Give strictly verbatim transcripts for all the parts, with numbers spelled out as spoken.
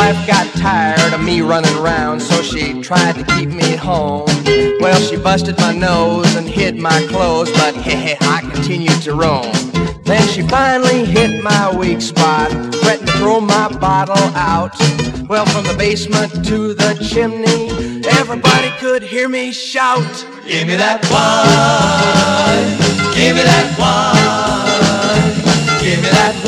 wife got tired of me running around, so she tried to keep me at home. Well, she busted my nose and hid my clothes, but heh I continued to roam. Then she finally hit my weak spot, threatened to throw my bottle out. Well, from the basement to the chimney, everybody could hear me shout, "Give me that wine, give me that wine, give me that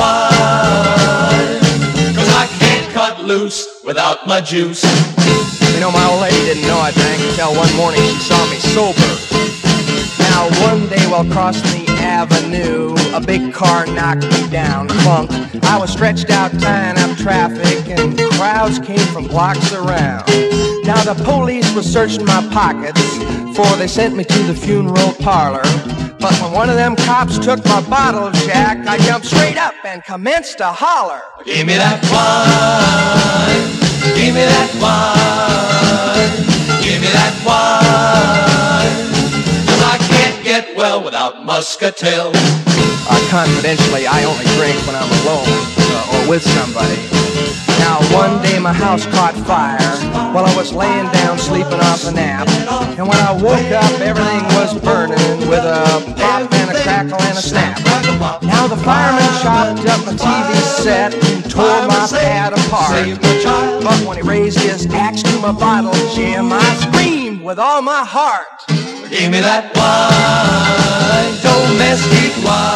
wine, 'cause I can't cut loose without my juice." You know, my old lady didn't know I drank until one morning she saw me sober. Now, one day while crossing the avenue, a big car knocked me down, clunk. I was stretched out tying up traffic, and crowds came from blocks around. Now the police was searching my pockets, for they sent me to the funeral parlor. But when one of them cops took my bottle jack, I jumped straight up and commenced to holler, "Give me that wine, give me that wine, give me that wine, 'cause I can't get well without muscatel." Uh, confidentially, I only drink when I'm alone uh, or with somebody. Now, one day my house caught fire while I was laying down sleeping off a nap. And when I woke up, everything was burning with a pop and a crackle and a snap. Now the fireman chopped up my T V set and tore my pad apart. But when he raised his axe to my bottle, Jim, I screamed with all my heart, "Give me that wine, domestic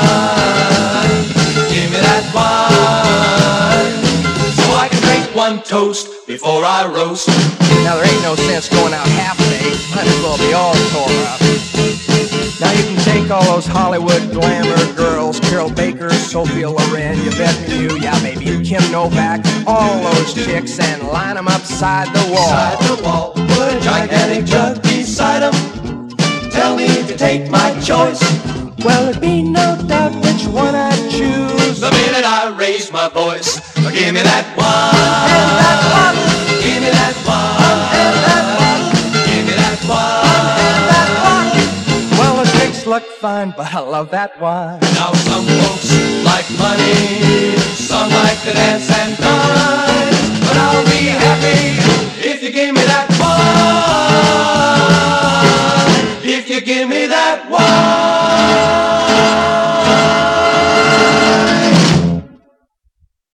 wine, give me that wine, so I can drink one toast before I roast." Now there ain't no sense going out half-baked, might as well be all tore up. Now you can take all those Hollywood glamour girls, Carol Baker, Sophia Loren, Yvette Menu, yeah baby, Kim Novak, all those chicks, and line them up side the wall. Side the wall, put a gigantic jug beside them. Tell me if you take my choice. Well, there'd be no doubt which one I'd choose the minute I raise my voice. Give me that wine, and that bottle, give me that wine, and that bottle, give me that wine, and that bottle. Well, the chicks look fine, but I love that wine. Now some folks like money, some like to dance and cry.